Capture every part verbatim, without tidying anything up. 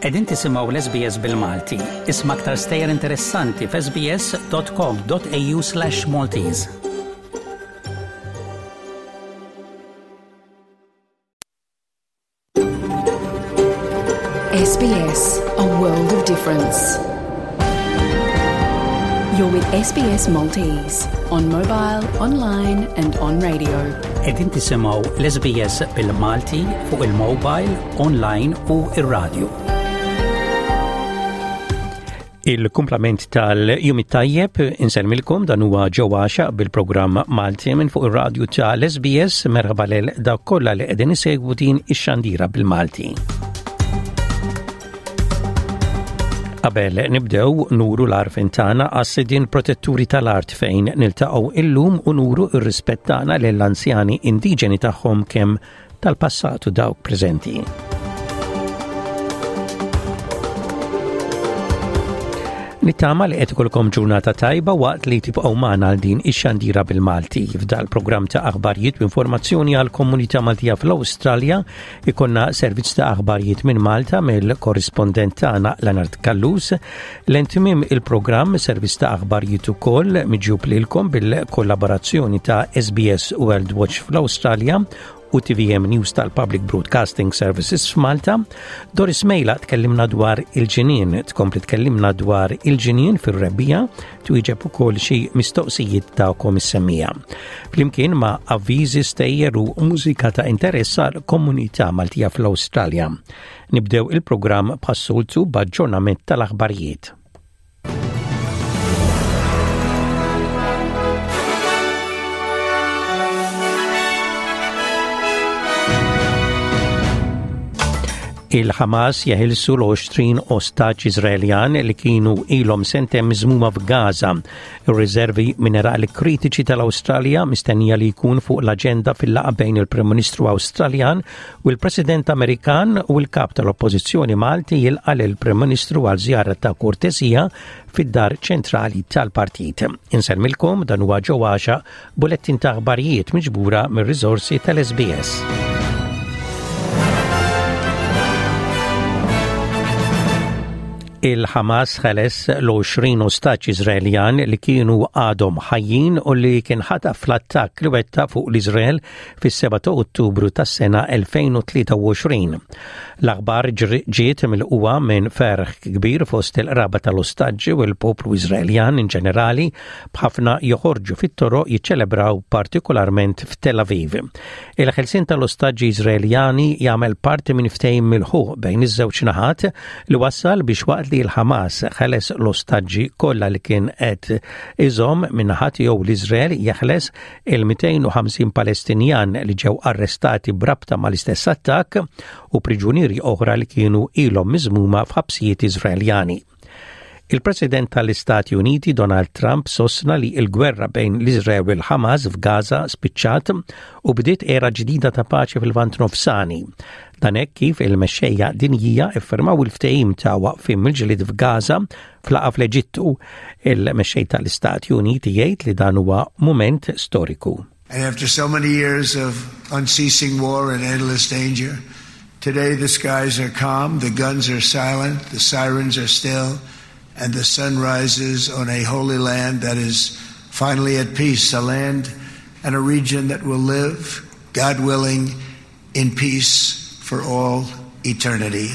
Qegħdin tisimgħu l-S B S bil-Malti. Isma' aktar stejjer interessanti f s b s dot com dot a u slash Maltese. S B S, a world of difference. You're with S B S Maltese, on mobile, online and on radio. Qegħdin tisimgħu l-S B S bil-Malti fuq il-mobile, online u ir-radio. Il-kumplament tal-jum it-tajjeb inselmilkom dan huwa ġewwaxa bil-programm Malti minn fuq ir-radju tal-S B S. Merħba lil dawk kollha li qegħdin isegwu din ix-xandira bil-Malti. Qabel nibdew nuru l-arfin tagħna għas-sidien protetturi tal-art fejn niltaqgħu illum u nuru r-rispett tagħna lill-anzjani indiġeni tagħhom kemm tal-passat u dawk preżenti. Nittama li qed ikolkom ġurnata tajba waqt li tibqgħu magħna għal din ix-xandira bil-Malti. F'dal programm ta' aħbarijiet u informazzjoni għal komunità Maltija fl-Awstralja ikonna servizz ta' aħbarijiet minn Malta mill-korrispondent tagħna Leonard Kallus. L-intimim il-programm servizz ta' aħbarijiet ukoll miġjub lilkom bil-kollaborazzjoni ta' S B S World Watch fl-Awstralja u T V M News tal-Public Broadcasting Services f'Malta. Doris Mejla tkellimna dwar il-ġinien, tkompli tkellimna dwar il-ġinien fir-rebbija, twieġeb ukoll xi mistoqsijiet tagħkom is-semmija. Flimkien ma' avviżi stejjer u mużika ta' interess għall-komunità Maltija fl-Awstralja. Nibdew il-programm b'assoltu b'aġġornament tal-aħbarijiet. Il-Hamas jeħilsu l-għoxrin ostaġġ Iżraeljan li kienu ilhom sentem miżmuma f'Gaza. Ir-riservi minerali kritiċi tal-Awstralja mistennija li jkun fuq l-aġenda fil-laqgħa bejn il-Prim Ministru Awstraljan u l-President Amerikan u l-kap tal-Oppożizzjoni Malti jilqa' lill-Prim Ministru għal żjara ta' kortesija fid-dar ċentrali tal-partit. Insellmilkom dan huwa ġewwaxa bulettin ta' aħbarijiet miġbura mir-riżorsi tal-S B S. Il-Hamas ħeles l-għoxrin ostaġġ Iżraeljan li kienu għadhom ħajjin u li kien ħataf fl-attakk li wetta fuq l-Iżrael fis-seba' ta' Ottubru tas-sena elfejn u tlieta u għoxrin. L-aħbar ġiet mill-qwa minn ferħ kbir fost il-qraba tal-ostaġġi u l-poplu Iżraeljan in ġenerali b'ħafna joħorġu fit-toroq jiċċelebraw partikolarment f'Tel Aviv. Il-ħelsien tal-ostaġġi Iżraeljani jagħmel parti minn ftehim mill-ħuq bejn iż-żewġ naħat li wassal biex waqt il-Hamas ħeles l-ostaġġi kollha li kien qed iżomm minn naħat jew l-Iżrael jeħles il-mejtejn u ħamsin Palestinjan li ġew arrestati brabta mal-istess attakk u priġunieri oħra li kienu ilhom miżmuma f'ħabsijiet Iżraeljani. Il-President tal-Istati Uniti Donald Trump sostna li l-gwerra bejn l-Iżrael u l-Hamas f'Gaza spiċċat u bdiet era ġdida ta' paċi fil-Lvant Nofsani. Dan hekk kif il-mexxejja dinjija iffirmaw il-ftehim ta' waqfim mill-ġlied f'Gaza fl-laqgħa fl-Eġittu. Il-mexxej tal-Istati Uniti jgħid li dan huwa mument storiku. And after so many years of unceasing war and endless danger, today the skies are calm, the guns are silent, the sirens are still, and the sun rises on a holy land that is finally at peace, a land and a region that will live, God willing, in peace for all eternity.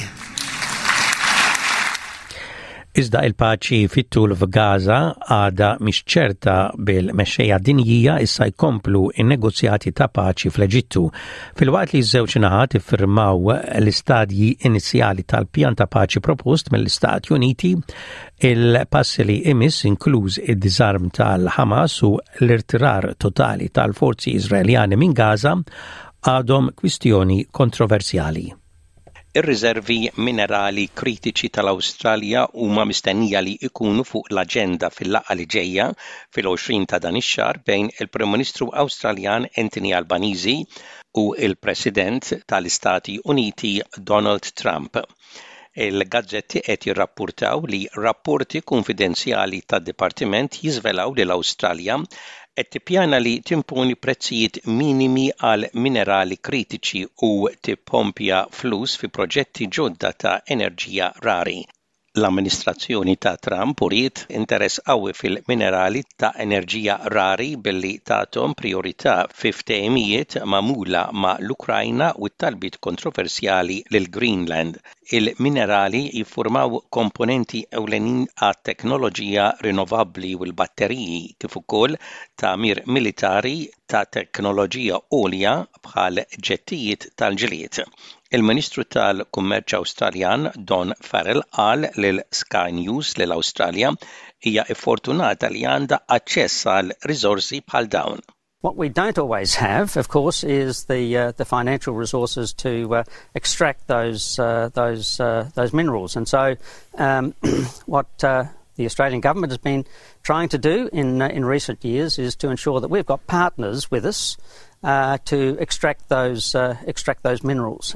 Iżda il-paċi fit-tul f'Gaza għada mhix ċerta bil-mexxejja dinjija issa jkomplu in-negozjati ta' paċi fl-Eġittu. Filwaqt li ż-żewġ naħat iffirmaw l-istadji inizjali tal-pjan ta' paċi propost mill-Istati Uniti, il-passi li imiss inkluż id-diżarm tal-Hamas u l-irtirar totali tal-forzi Iżraeljani minn Gaza għadhom kwistjoni kontroversjali. Ir-riservi minerali kritiċi tal-Awstralja huma mistennija li jkunu fuq l-aġenda fil-laqgħa li ġejja fil-għoxrin ta' dan ix-xahar bejn il-Prim Ministru Awstraljan Anthony Albanese u il-President tal-Istati Uniti Donald Trump. Il-gazzetti qed jirrappurtaw li rapporti konfidenzjali tad-Dipartiment jiżvelaw li l-Awstralja qed tippjana li timponi prezzijiet minimi għal minerali kritiċi u tippompja flus fi proġetti ġodda ta' enerġija rari. L-amministrazzjoni ta' Trump uriet interess qawwi fil-minerali ta' enerġija rari billi tagħthom priorità fi ftehimijiet magħmula ma' l-Ukrajna u t-talbiet kontroversjali lil Greenland. Il-minerali jiffurmaw komponenti ewlenin għat-teknoloġija rinnovabbli u l-batteriji kif ukoll tagħmir militari ta' teknoloġija għolja bħal ġettijiet tal-ġlied. Il-Ministru tal-Kummerċ Awstraljan Don Farrell qal lil Sky News li l-Awstralja hija ffortunata li għandha aċċess għal riżorsi bħal dawn. What we don't always have, of course, is the uh, the financial resources to uh, extract those uh, those uh, those minerals, and so um, what uh, the Australian government has been trying to do in uh, in recent years is to ensure that we've got partners with us uh, to extract those uh, extract those minerals.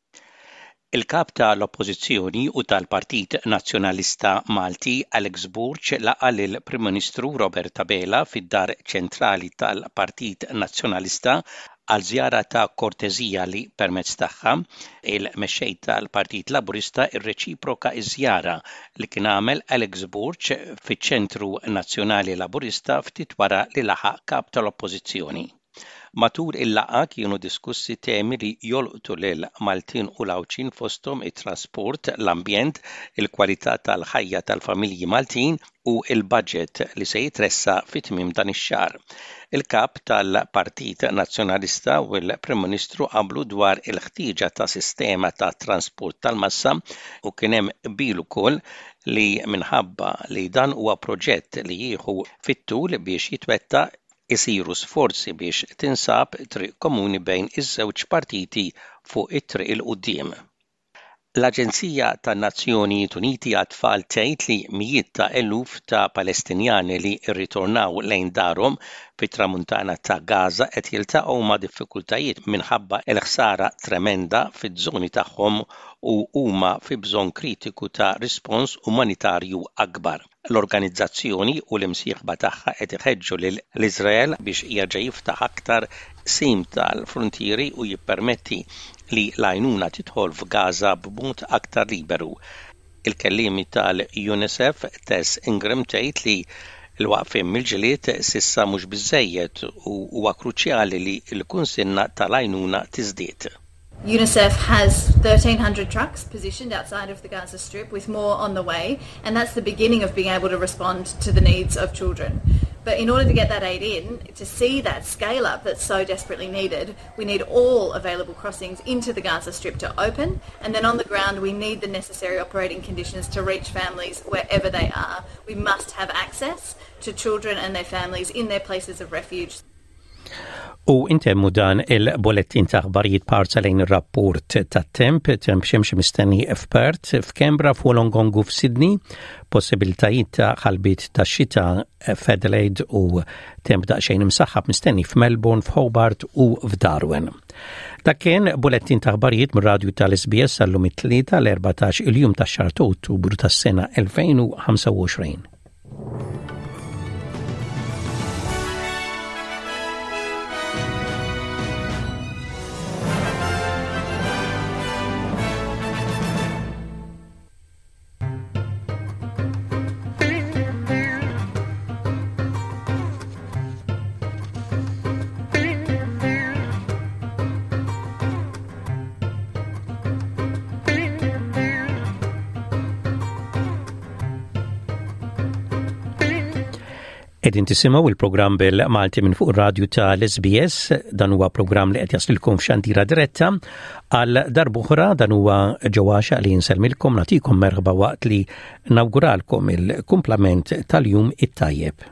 Il-kap tal-Oppożizzjoni u tal-Partit Nazzjonalista Malti Alex Burch laqa lill-Prim Ministru Robert Abela fid-dar ċentrali tal-Partit Nazzjonalista għal żjara ta' korteżija li permezz tagħha il-mexxej tal-Partit Laburista irreċiproka ż-żjara li kien għamel Alex Burch fiċ-Ċentru Nazzjonali Laburista ftit wara li laħaq kap tal-Oppożizzjoni. Matul il-laqgħa kienu diskussi temi li jolqtu lil Maltin u Lawċin fosthom it-trasport, l-ambjent, il-kwalità tal-ħajja tal-familji Maltin u il-budget li se jitressa fit-tmiem dan ix-xahar. Il-kap tal-Partit Nazzjonalista u l-Prim Ministru qablu dwar il-ħtieġa ta' sistema ta' trasport tal-massa u kien hemm qbil ukoll li minħabba li dan huwa proġett li jieħu fit-tul biex jitwettaq isiru sforzi biex tinsab triq komuni bejn iż-żewġ partiti fuq it-triq il-qudiem. L-Aġenzija tan-Nazzjonijiet Uniti għat-tfal tgħid li mijiet ta' eluf ta' Palestinjani li rritornaw lejn darhom fit-tramuntana ta' Gaza qed jiltaqgħu ma' diffikultajiet minħabba l-ħsara tremenda fiż-żoni tagħhom u huma fi bżonn kritiku ta' rispons umanitarju akbar. L-organizzazzjoni u l-imsieħba tagħha qed iħeġġu lill-Iżrael biex jerġa' jiftaħ aktar sim tal-frontieri u jippermetti li l-għajnuna tidħol f'Gaza b'mod aktar liberu. Il-kelliemi tal-UNICEF Tess Ingram tgħid li l-waqfien mill-ġlied s'issa mhux biżżejjed u huwa kruċjali li l-kunsinna tal-għajnuna tiżdied. UNICEF has thirteen hundred trucks positioned outside of the Gaza Strip with more on the way, and that's the beginning of being able to respond to the needs of children. But in order to get that aid in, to see that scale up that's so desperately needed, we need all available crossings into the Gaza Strip to open, and then on the ground we need the necessary operating conditions to reach families wherever they are. We must have access to children and their families in their places of refuge. U intemmu dan il-bolettin ta' aħbarijiet parza lejn ir-rapport ta' temp, temp xemx mistenni f'Perth, f'Kembra, f'Wollongong u f'Sydney, possibilitajiet ta' ħalbit ta' xita f'Adelaide u temp daqsxejn imsaħħab mistenni f'Melbourne, f'Hobart u f'Darwin. Dak kien bolettin ta' aħbarijiet mir-radju tal-S B S għallum it-tlieta l-erbatax il-jum ta' xahar ta' Ottubru tas-sena elfejn u ħamsa u għoxrin. Edin tisimaw il-program bil-Malti minn fuq radio ta' l-S B S, dan huwa program li qed jaslilkom f'xandira diretta għal darbuħra dan huwa ġewwaxa li nselmilkom nagħtikom merħba waqt li nawguralkom il-kumplament tal-jum it-tajjeb.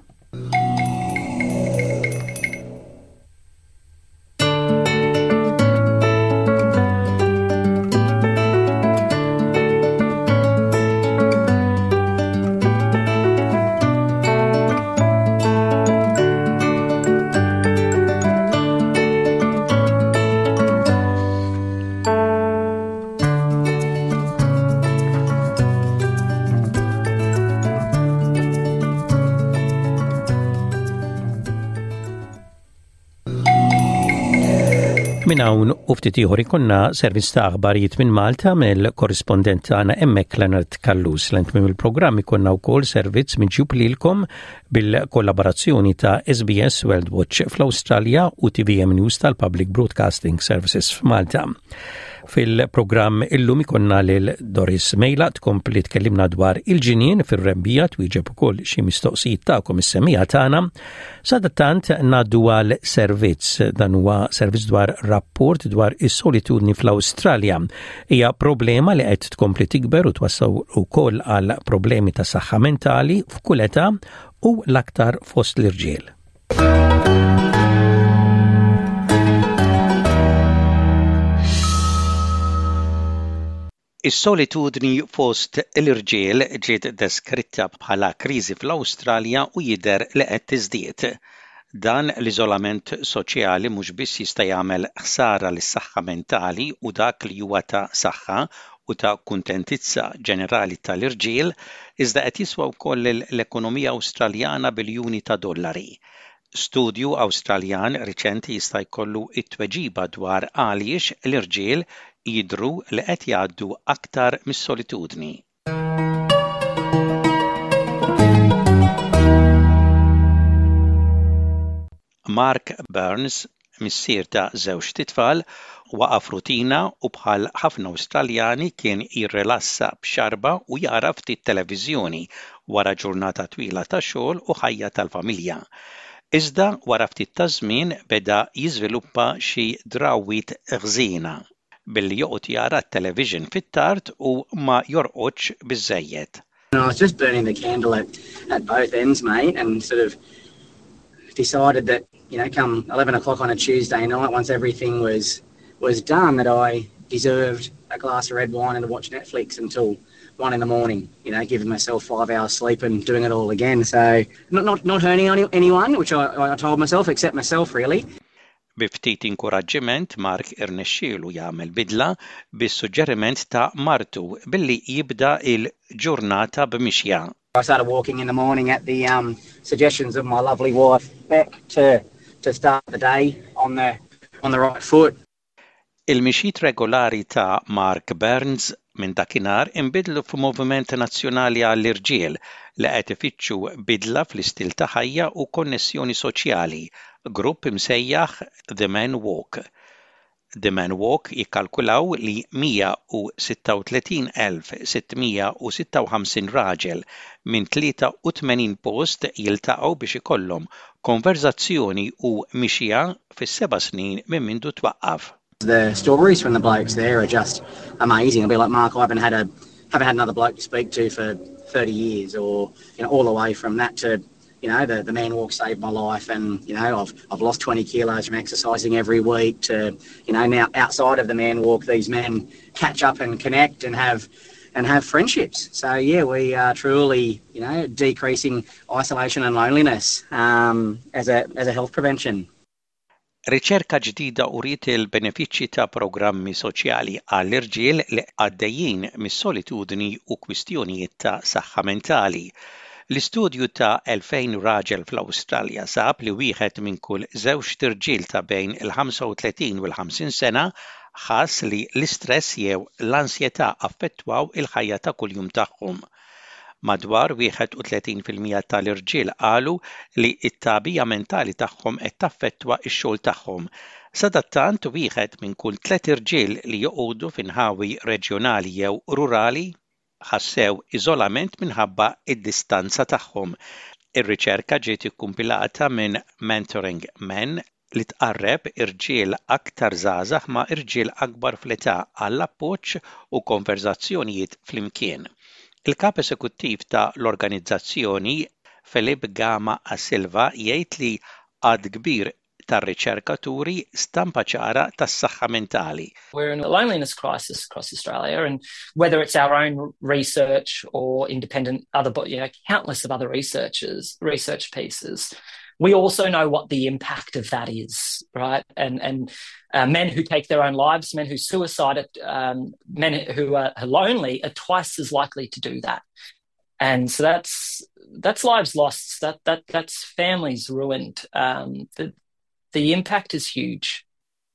Minn hawn u ftit ieħor ikonna servizz ta' aħbarijiet minn Malta mill-korrispondent tagħna hemmhekk Leonard Kallus. L-entmiem il-programm ikonna wkoll servizz miġjub lilkom bil-kollaborazzjoni ta' S B S World Watch fl-Awstralja u T V M News tal-Public Broadcasting Services f'Malta. Fil-programm illum ikonna lil Doris Mejla tkompli tkellimna dwar il-ġinien fir-rebbija twieġeb ukoll xi mistoqsijiet tagħkom is-semmija tagħna. Sadattant ngħaddu għal servizz dan huwa servizz dwar rapport dwar is-solitudni fl-Awstralja. Hija problema li qed tkompli tikber u twassaw ukoll għal problemi ta' saħħa mentali f'kull età u l-aktar fost l-irġiel. Is-solitudni fost l-irġiel ġiet deskritta bħala kriżi fl-Awstralja u jidher li qed tiżdied. Dan l-iżolament soċjali mhux biss jista' jagħmel ħsara lis-saħħa mentali u dak li huwa ta' saħħa u ta' kuntentizza ġenerali tal-irġiel, iżda qed jiswa wkoll l-ekonomija Awstraljana biljuni ta' dollari. Studju Awstraljan riċenti jista' jkollu t-tweġiba dwar għaliex l-irġiel jidhru li qed jgħaddu aktar mis-solitudni. Mark Burns, missier ta' żewġ titfal, waqaf rutina u bħal ħafna Awstraljani kien jirrilassa b'xarba u jara ftit televiżjoni wara ġurnata twila ta' xogħol u ħajja tal-familja. Iżda wara ftit ta' żmien beda jiżviluppa xi drawwiet ħżiena billi joqgħod jara t-television fit-tard u ma jorqodx biżżejjed. I was just burning the candle at, at both ends, mate, and sort of decided that, you know, come eleven o'clock on a Tuesday night, once everything was was done, that I deserved a glass of red wine and to watch Netflix until one in the morning, you know, giving myself five hours sleep and doing it all again. So not not, not hurting any, anyone, which I, I told myself, except myself, really. Biftit inkoraġġiment Mark irnexxielu jagħmel bidla bis-suġġeriment ta' martu billi jibda il-ġurnata b'mixja. I started walking in the morning at the um, suggestions of my lovely wife Beck to to start the day on the on the right foot. Il-mixjiet regolari ta' Mark Burns minn dakinhar inbidlu f'Moviment Nazzjonali għall-Irġiel li qed ifittxu bidla fl-istil ta' ħajja u konnessjoni soċjali, grupp imsejjaħ The Men Walk. The Men Walk jikkalkulaw li mija u sitta u tletin elf sittmija u sitta u ħamsin raġel minn tlieta u tmenin post jiltaqgħu biex ikollhom konverzazzjoni u mixja fis-seba' snin minn mindu twaqqaf. The stories from the blokes there are just amazing. I'll be like, Mark, I haven't had a haven't had another bloke to speak to for thirty years, or you know, all the way from that to, you know, the the Man Walk saved my life, and you know, I've I've lost twenty kilos from exercising every week. To, you know, now outside of the Man Walk, these men catch up and connect and have and have friendships. So yeah, we are truly, you know, decreasing isolation and loneliness um, as a as a health prevention. Riċerka ġdida uriet il-benefiċċji ta' programmi soċjali għall-irġiel li għaddejjin mis-solitudni u kwistjonijiet ta' saħħa mentali. L-istudju ta' elfejn raġel fl-Awstralja sab li wieħed minn kull żewġ tirġiel ta' bejn il-ħamsa u tletin u l-ħamsin sena ħass li l-istress jew l-ansjetà affettwaw il-ħajja ta' kuljum tagħhom. Madwar wieħed u tletin fil-mija tal-irġiel qalu li t-tagħbija mentali tagħhom qed taffettwa x-xogħol tagħhom. Sadattant wieħed minn kull tliet irġiel li joqogħdu f'inħawi reġjonali jew rurali ħassew iżolament minħabba id-distanza tagħhom. Ir-riċerka ġiet ikkumpilata minn Mentoring Men li tqarreb irġiel aktar żgħażagħ ma' irġiel akbar fl-età għall appoġġ u konverzazzjonijiet flimkien. Il-kap eżekuttiv ta' l-organizzazzjoni, Filip Gama Silva, jgħid li għad kbir tar-riċerkaturi stampa ċara tas-saħħa mentali. We're in a loneliness crisis across Australia, and whether it's our own research or independent other, you know, countless of other researchers, research pieces, we also know what the impact of that is, right? And and uh, men who take their own lives, men who suicide, um, men who are lonely are twice as likely to do that. And so that's that's lives lost. That that that's families ruined. Um, the the impact is huge.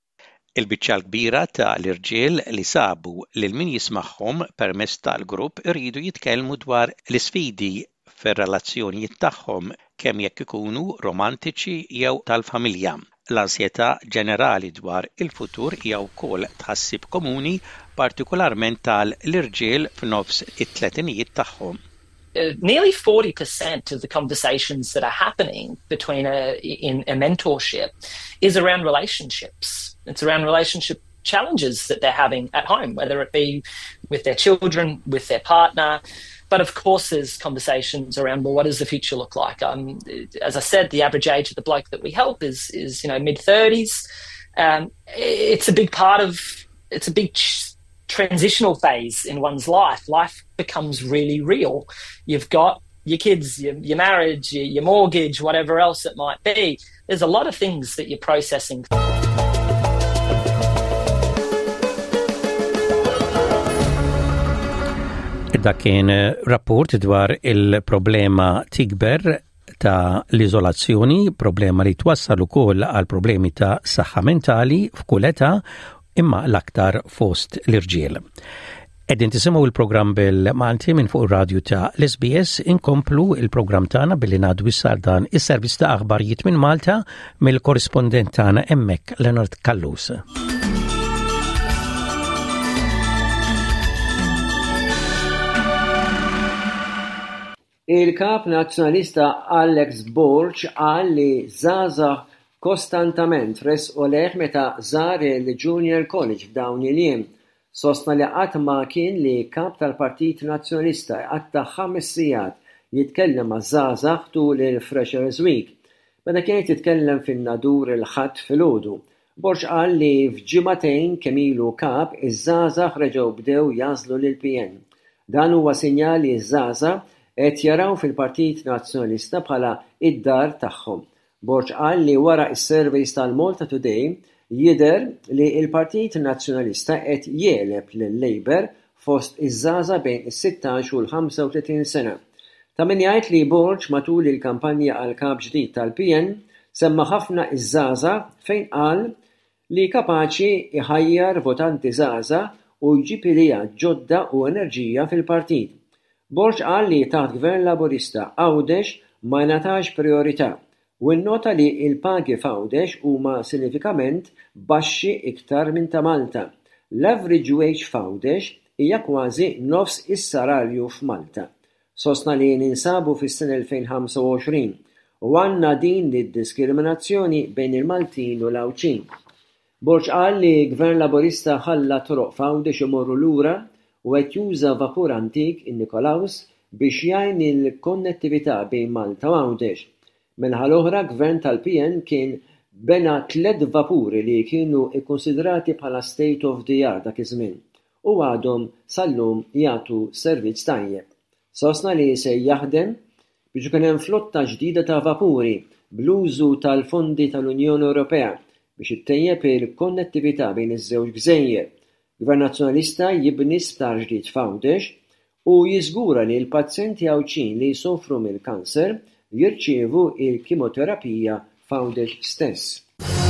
Il-biċċa l-kbira ta' l-irġiel li sabu lil min jismagħhom permezz tal-grupp iridu jitkellmu dwar l-isfidi fir-relazzjonijiet tagħhom kemm jekk ikunu romantiċi jew tal-familja. L-ansjetà ġenerali dwar il-futur hija wkoll tħassib komuni partikolarment tal-irġiel f'nofs it-tletinijiet tagħhom. Uh, nearly forty percent of the conversations that are happening between a, in a mentorship is around relationships. It's around relationship challenges that they're having at home, whether it be with their children, with their partner. But of course, there's conversations around, well, what does the future look like? Um, as I said, the average age of the bloke that we help is, is you know, mid thirties. Um, it's a big part of, it's a big ch- transitional phase in one's life. Life becomes really real. You've got your kids, your, your marriage, your, your mortgage, whatever else it might be. There's a lot of things that you're processing. Da kien rapport dwar il-problema tikber ta' l-izolazzjoni, problema li twassal ukoll għal problemi ta' saħħa mentali f'kull età imma l-aktar fost l-irġiel. Qegħdin tisimgħu il-programm bil-Malti minn fuq ir-radju ta' l-S B S. Inkomplu il-programm tagħna billi ngħaddu issar dan is-servizz ta' aħbarijiet minn Malta mill-korrispondent tagħna hemmhekk Leonard Kallus. Il-kap nazzjonalista Alex Borch qal li żgħażagħ kostantament resqu leħ meta żar il-Junior College f'dawn il-jiem. Sostna li qatt ma kien li kap tal-Partit Nazzjonalista għatta ħames sigħat jitkellem ma' żgħażagħ tul il-Freshers Week. Meta kien jitkellem fin-nadur il-ħadd filgħodu. Borch qal li f'ġimagħtejn kemm ilu kap iż-żgħażagħ reġgħu bdew jażlu lil P N. Dan huwa sinjal li ż-żgħażagħ qed jaraw fil-Partit Nazzjonalista bħala id-dar tagħhom. Borch qal li wara s-surveys tal-Malta Today jidher li l-Partit Nazzjonalista qed jiegħleb lil-Labour fost iż-żgħażagħ bejn is-sittax u l-ħamsa u tletin sena. Ta' min jgħid li Borch matul il-kampanja għal kap ġdid tal-P N semma ħafna iż-żgħażagħ fejn qal li kapaċi iħajjar votanti żgħażagħ u jġib idea ġodda u enerġija fil-partit. Borch qal li taħt Gvern Laburista Għawdex ma ngħatax priorità u nnota li l-pagi f'Għawdex huma sinifikament baxxi iktar minn ta' Malta. L-average wage f'Għawdex hija kważi nofs is-salarju f'Malta. Sostna li ninsabu fis-sena elfejn ħamsa u għoxrin u għandna din id-diskriminazzjoni bejn il-Maltin u l-Għawċin. Borch qal li Gvern Laburista ħalla toroq f'Għawdex imorru lura u qed juża vapur antik in-Nikolaus biex jgħin il-konnettività bejn Malta u Għawdex. Minħa l-oħra Gvern tal-P N kien bena tliet vapuri li kienu ikkonsidrati bħala state of the art dak iż-żmien u għadhom sal-lum jagħtu servizz tajjeb. Sostna li se jaħdem biex ikun hemm flotta ġdida ta' vapuri bl-użu tal-fondi tal-Unjoni Ewropea biex ittejjeb il-konnettività bejn iż-żewġ gżejjer. Gvern Nazzjonalista jibni sptar ġdid f'Għawdex u jiżgura li l-pazjenti Għawċin li jsofru mill-kanser jirċievu il-kimoterapija f'Għawdex stess.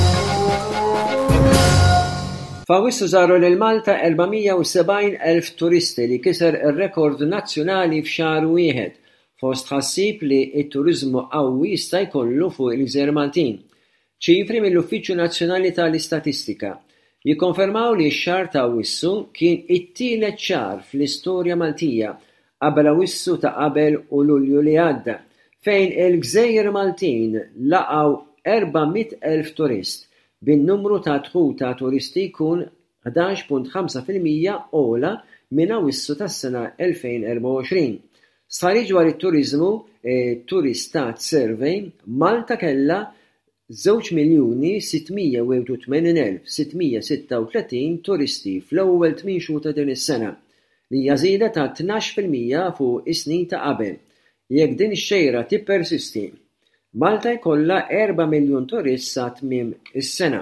F'Awwissu żaru lil Malta erbamija u sebgħin elf turisti li kiser ir-rekord nazzjonali f'xahar wieħed fost ħassib li t-turiżmu qawwi jista' jkollu fuq il-Gżejjer Maltin. Ċifri mill-Uffiċċju Nazzjonali tal-Istatistika jikkonfermaw li x-xahar ta' Awwissu kien it-tielet xahar fl-istorja Maltija qabel Awwissu ta' qabel u Lulju li għadda, fejn il-Gżejjer Maltin laqgħu erba'miet elf turist bin-numru ta' dħul ta' turisti jkun ħdax punt ħamsa fil-mija ogħla minn Awwissu tas-sena elfejn u erba' u għoxrin. Stħarriġ dwar it-turiżmu Turistat Survey Malta kellha żewġ miljuni sittmija u tmenin elf sittmija sitta u tletin turisti fl-ewwel tmien xhur ta' din is-sena li hija żieda ta' tnax fil-mija fuq is-snin ta' qabel. Jekk din ix-xejra tippersisti, Malta jkollha erba' miljun turist sa tmiem is-sena.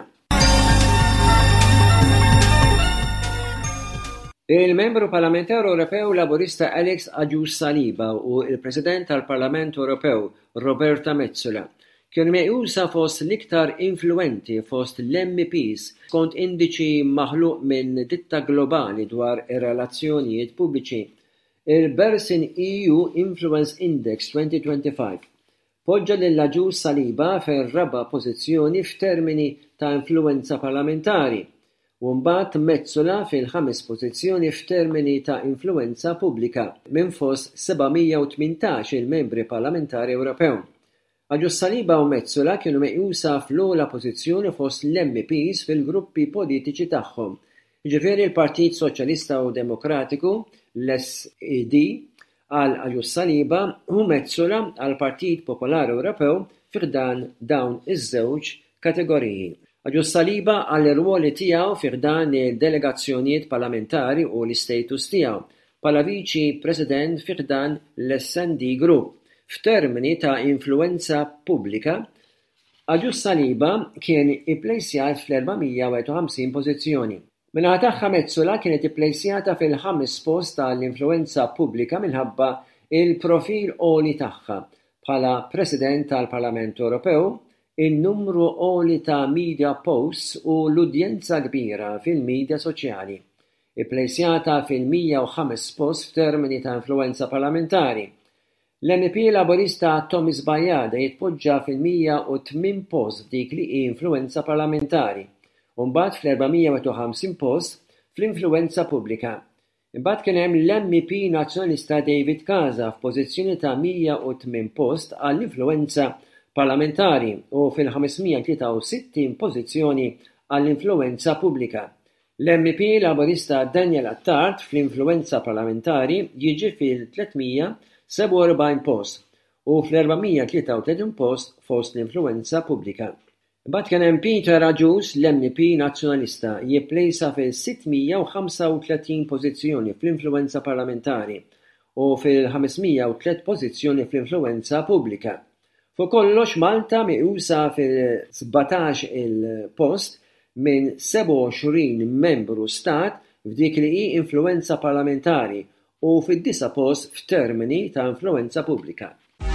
Il-membru Parlamentar Ewropew Laburista Alex Agius Saliba u il-President tal-Parlament Ewropew Roberta Metsola kienu meqjusa fost l-iktar influenti fost l-M Ps skont indiċi maħluq minn ditta globali dwar ir-relazzjonijiet pubbliċi, il-Bersin E U Influence Index twenty twenty-five poġġa lil Agius Saliba fir-raba' pożizzjoni f'termini ta' influenza parlamentari u mbagħad Metsola fil-ħames pożizzjoni f'termini ta' influenza pubblika minn fost sebgħumija u tmintax il-membri parlamentari Ewropew. Agius Saliba u Metsola kienu meqjusa fl-ogħla pożizzjoni fost l-M Ps fil-gruppi politiċi tagħhom. Jiġifieri l-Partit Soċjalista u Demokratiku, l-S E D, għal Agius Saliba u Metsola għal Partit Popolari Ewropew fiħdan dawn iż-żewġ kategoriji. Agius Saliba għal ir-ruoli tiegħu fiħdan il-delegazzjonijiet parlamentari u l-istatus tiegħu bħala Viċi President fiħdan l-S and D Group. F'termini ta' influenza pubblika, Agius Saliba kien ipplejsjat fl-erba'mija u ħamsin pożizzjoni. Minnaħa tagħha Metsola kienet ipplejsjata fil-ħames post tal-influenza pubblika minħabba il-profil għoli tagħha bħala President tal-Parlament Ewropew, in-numru għoli ta' media posts u l-udjenza kbira fil-medja soċjali. Ipplejsjata fil-mija u ħames post f'termini ta' influenza parlamentari. L-M P Laburista Thomas Bajada jitpoġġa fil-mija u tmien post f'dik li hi influenza parlamentari, u mbagħad fl-erba'mija u ħamsin post fl-influenza pubblika. Imbagħad kien hemm l-M P Nazzjonalista David Casa f'pożizzjoni ta' mija u tmien post għall-influenza parlamentari u fil-ħamesmija u tlieta u sittin pożizzjoni għall-influenza pubblika. L-M P Laburista Daniel Attard fl-influenza parlamentari jiġi fil-tlietmija seba' u erbgħin post u fl-erba'mija u tlieta u tletin post fost l-influenza pubblika. Imbagħad kien hemm Peter Agius l-M P Nazzjonalista jipplejsa fil-sittmija u ħamsa u tletin pożizzjoni fl-influenza parlamentari u fil-ħamesmija u tliet pożizzjoni fl-influenza pubblika. Fuq kollox Malta meqjusa fil-sebgħtax il-post minn seba' u għoxrin membru stat f'dik li hi influenza parlamentari u fid-disa' post f'termini ta' influenza pubblika.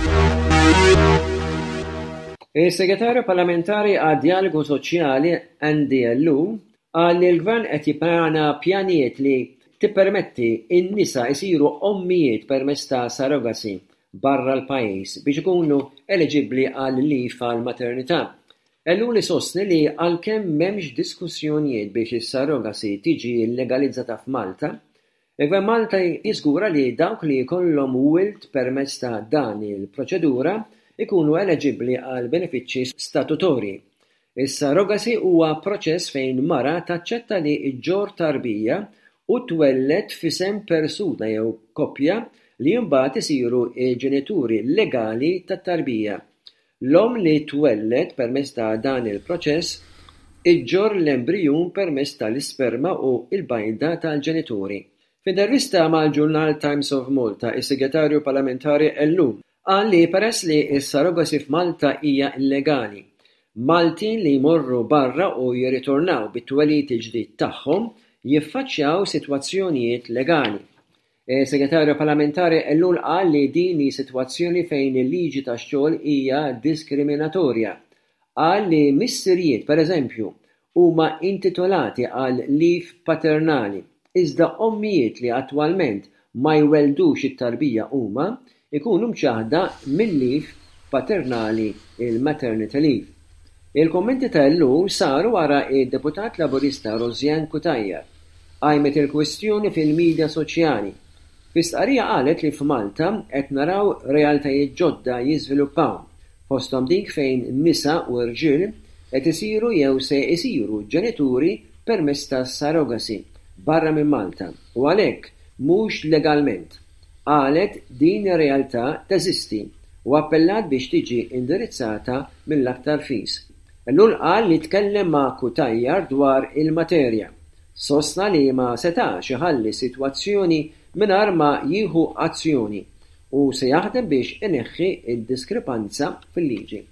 Il-Segretarju Parlamentari għad-Dialogu Soċjali N D L U qal li l-Gvern qed jippjana pjanijiet li tippermetti n-nisa jsiru ommijiet permezz ta' surrogacy barra l-pajjiż biex ikunu eliġibbli għal leave għal maternità. Ellu li sostni li għalkemm m'hemmx diskussjonijiet biex is-surrogacy tiġi legalizzata f'Malta, il-Gvern Malta jiżgura li dawk li jkollhom wild permezz ta' dan il-proċedura ikunu eliġibbli għal benefiċċji statutorji. Is-surrogacy huwa proċess fejn mara taċċetta li ġġorr tarbija u twellet f'isem persuna jew koppja li mbagħad isiru l-ġenituri legali tat-tarbija. L-om li twellet permezz ta' dan il-proċess iġġorr l-embrijun permezz tal-isperma u l-bajda tal-ġenituri. F'intervista mal-Journal Times of Malta, is-Segretarju Parlamentari Ellum qal li peress li s-surrogacy f'Malta hija illegali. Maltin li jmorru barra u jirritornaw bit-twelid il-ġdid tagħhom jiffaċċjaw sitwazzjonijiet legali. Is-Segretarju Parlamentari Ellum qal li din hi sitwazzjoni fejn il-liġi tax-xogħol hija diskriminatorja. Qal li missirijiet, pereżempju, huma intitolati għal leave paternali. Iżda ommijiet li attwalment ma jweldux it-tarbija huma ikunu mċaħda mill-leave paternali il-maternity leave. Il-kommenti ta' Ellum saru wara id-deputat laburista Rosjan Kutajjar għajmet il-kwestjoni fil-medja soċjali. Fis-stqarrija qalet li f'Malta qed naraw realtajiet ġodda jiżviluppaw, fosthom dik fejn nisa u rġiel qed isiru jew se isiru ġenituri permezz ta' surrogacy barra minn Malta u għalhekk mhux legalment. Qalet din ir-realtà teżisti u appellat biex tiġi indirizzata mill-aktar fis. Ellum qal li tkellem ma' Kutajjar dwar il-materja. Sostna li ma setax iħalli sitwazzjoni mingħajr ma jieħu azzjoni u se jaħdem biex ineħħi d-diskrepanza fil-liġi.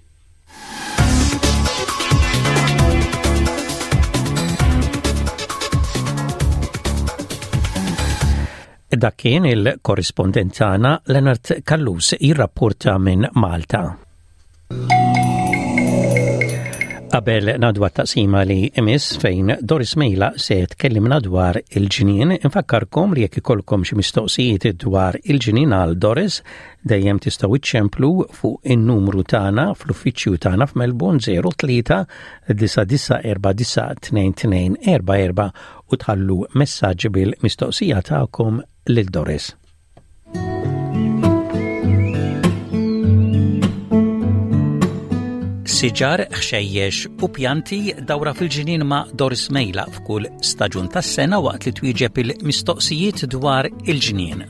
Dak kien il-korrispondent tagħna Leonard Kallus jirrapporta minn Malta. Qabel nadwa taqsima li emis fejn Doris Mejla se tkellimna dwar il-ġinien, infakkarkom li jekk ikolkom xi mistoqsijiet dwar il-ġinien għal Doris, dejjem tistgħu iċċemplu fuq in-numru tagħna fl-uffiċċju tagħna f'Melbourne zero tlieta disa disa erba' disa tnejn tnejn erba' erba' u tħallu messaġġ bil-mistoqsija tagħkom lil Doris. Siġar, ħxejjex u pjanti dawra fil-ġinien ma' Doris Mejla f'kull staġun tas-sena waqt li twieġeb il-mistoqsijiet dwar il-ġinien.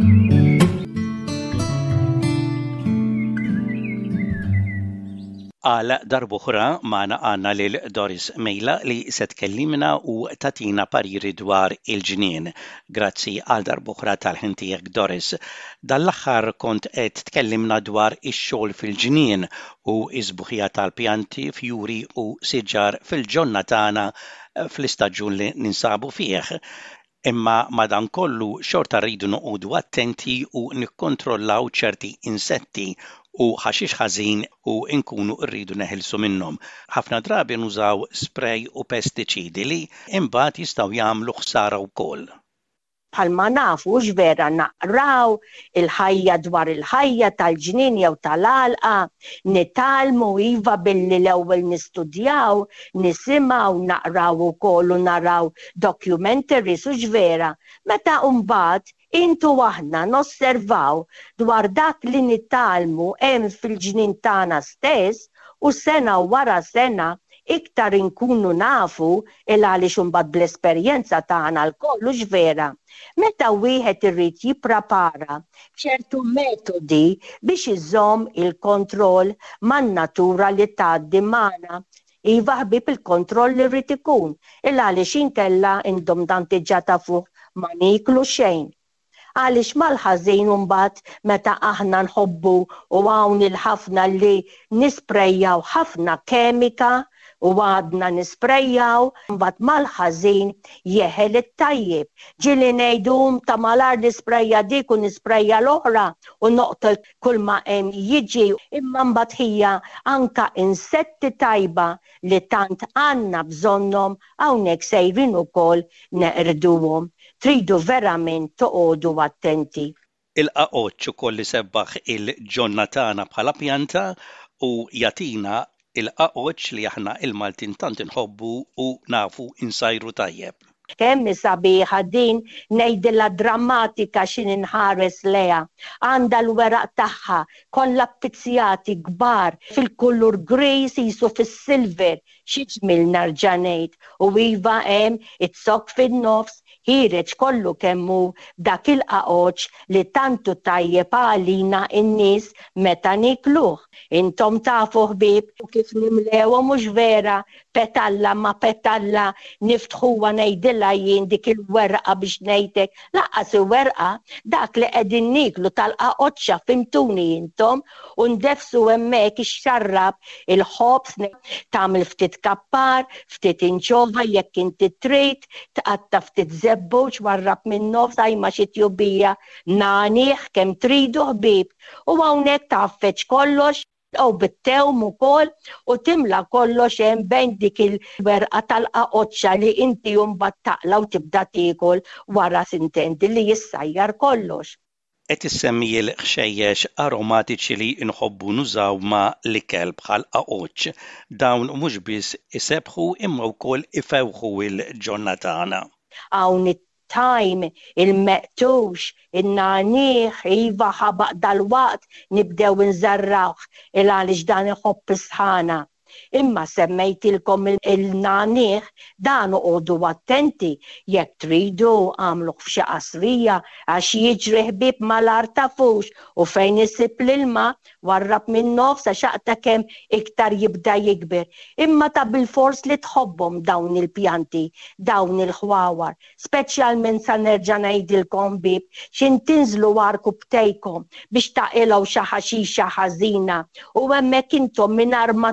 Għal darbuħra maħna għanna lil Doris Mejla li se tkellimna u tatina pariri dwar il-ġinien. Grazzi għal darbuħra tal-ħintijek Doris. Dall-aħħar kont qed tkellimna dwar ix-xogħol fil-ġinien u iżbuħija tal-pjanti, fjuri u siġar fil-ġonna tagħna fl-istaġun li ninsabu fih. Imma madankollu xorta rridu noqogħdu attenti u nikkontrollaw ċerti insetti u ħaxix ħażin u nkunu rridu neħilsu minnhom. Ħafna drabi nużaw spray u pestiċidi li imbagħad jistgħu jagħmlu ħsara wkoll. Bħalma nafu x'vera naqraw il-ħajja dwar il-ħajja tal-ġnien jew tal-għalqa, nitalmu iva billi l-ewwel nistudjaw, nisimgħu naqraw ukoll u naraw documentaries u x'vera. Meta mbagħad intu aħna nosservaw dwar dak li nittalmu hemm fil-ġnien tagħna stess u sena wara sena iktar inkunu nafu il għaliex imbagħad bl-esperjenza tagħna l-kollu x'vera. Meta wieħed irrid jipprepara ċertu metodi biex iżomm il-kontroll man-natura li tgħaddi magħna. Iva ħbib il-kontroll li rrid ikun, il għaliex inkella indhom dan diġà tafuh ma niklu xejn. Għaliex mal-ħażin mbagħad meta aħna nħobbu u hawn il-ħafna li nisprejjaw ħafna kemika u għadna nisprejjaw, mbagħad mal-ħażin jeħel it-tajjeb. Ġieli ngħidu ta' malar nisprejja dik u nisprejja l-oħra u noqtel kull ma hemm jiġi, imma mbagħad hija anka insetti tajba li tant għandna bżonnhom hawnhekk sejrin ukoll neqrduhom. Tridu verament toqgħodu attenti. Il-qaqoċ ukoll li sebbaħ il-ġonna tagħna bħala pjanta u jatina il-qaqoċ li aħna il-Maltin tant inħobbu u nafu insajru tajjeb. Kemm sabiħa din ngħidilha drammatika x'in inħares leha. Għandha l-weraq tagħha kollha pizzjati kbar fil-kulur gris jisu fis-silver xi ġmiel nerġa' ngħid u iva hemm it-sok fin-nofs ħireġ kollu kemmu dak il-qaqoċ li tantu tajjeb għalina in-nies meta nikluh. Intom tafu ħbieb kif nimlewhom mhux vera petalla ma petalla niftħuha ngħidilha jien dik il-werqa biex ngħidlek laqqas il-werqa dak li qegħdin niklu tal-qaqoċċa fimtuni intom u ndefsu hemmhekk ix-xarrab il-ħobs tagħmel ftit kappar, ftit inċova jekk inti trid, tqatta ftit żebbuġ warrab minn nofs għajma xi tjubija nanieħ kemm tridu ħbieb u hawnhekk taffeċ kollox u bit-tewm ukoll u timla kollox hemm bejn dik il-werqa tal-qaqoċċa li inti mbagħad taqla u tibda tiekol wara sintendi li jissajjar kollox. Qed issemmi l-ħxejjex aromatiċi li nħobbu nużaw ma' l-ikel bħal qaqoċ. Dawn mhux biss isebħu imma wkoll ifewħu il-ġonna tagħna. Hawn it-tajm, il-meqtux, in-nanieħ, iva ħabaq dal-waqt nibdew nżarrawh il għaliex dan iħobb is-sħana. Imma semmejtilkom il-nanieħ dan uqogħdu attenti jekk tridu għamluh f'xi qasrija għax jiġri ħbieb mal-ar tafux u fejn isib l-ilma warrab minn nofs għax aqta kemm iktar jibda jikber. Imma ta' bil-fors li tħobbhom dawn il-pjanti, dawn il-ħwawar, speċjalment sa nerġa' ngħidilkom bib x'in tinżlu warku btejkom biex taqilgħu xi ħaxixa ħażina u hemmhekk intom mingħajr ma tridu